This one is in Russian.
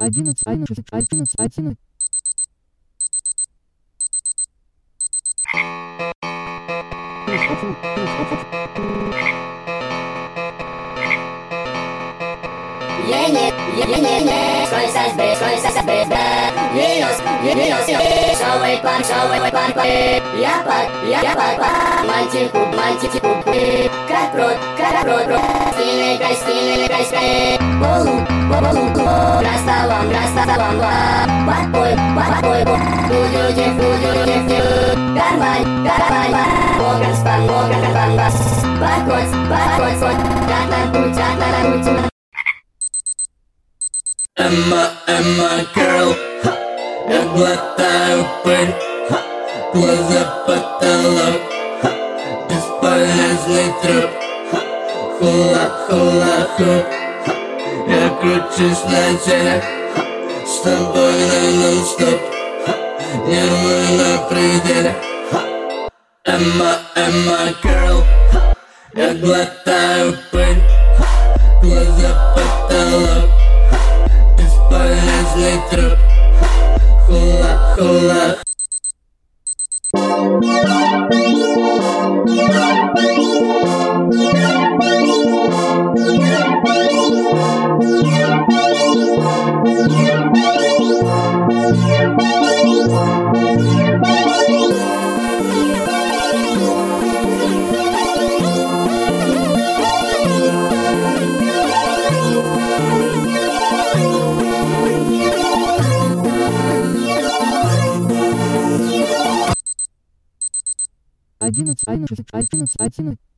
11. Эмма, girl, я глотаю пыль, глаза потолок, бесполезный труп, хула-хула-хуп. Я кручусь на теле, с тобой на нон-стоп, нервы на пределе. Эмма, girl, я глотаю пыль, глаза потолок, бесполезный труп, хула-хула. Одиннадцать.